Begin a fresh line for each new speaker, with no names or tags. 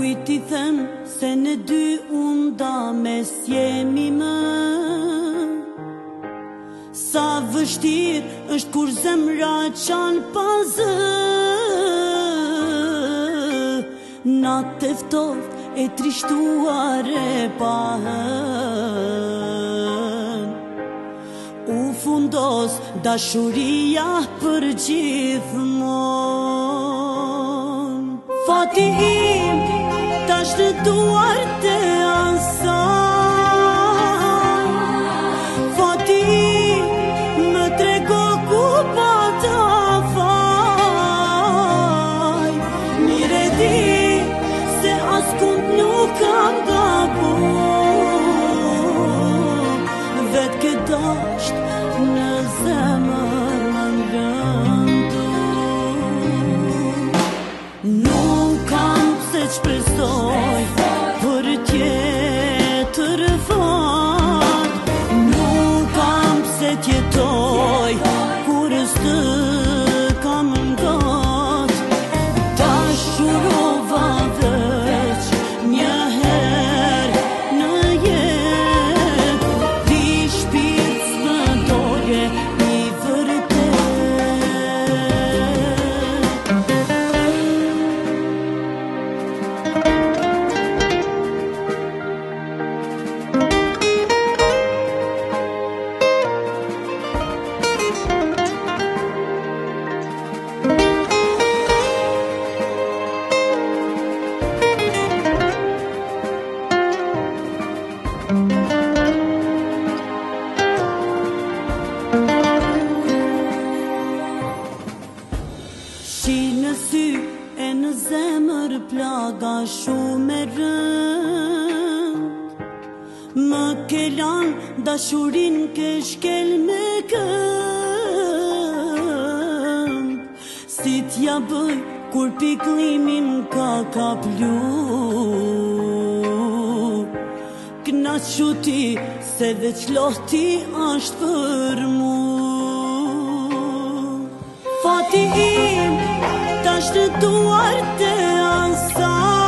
Kujt i them se në dy unda mes jemi më. Sa vështir është kur zemra qan pa zë. Natë e ftoft e trishtuar e pa hën. U fundos dashuria për gjithmonë. Fati im tash në duart e asaj. Fati im më trego ku pa ta faj. Mire di se askund nuk kam gabu. Vet ke dasht në zemër më ngrëndu. Nuk kam se çpresoj për tjetër fat. Nuk kam se tjetoj kur s'të kam ngat. Dashurova veç një herë në jetë. Ti shpirt s'më doje i vërtet. Shi në sy e në zemër plaga shumë e rënd. Më ke lan dashurin ke shkel me kënd. Si t'ja bëj kur piklimin ka kaplu. Knaqu ti se veç loti ashtë për mu. Fati im tash në duart e asaj.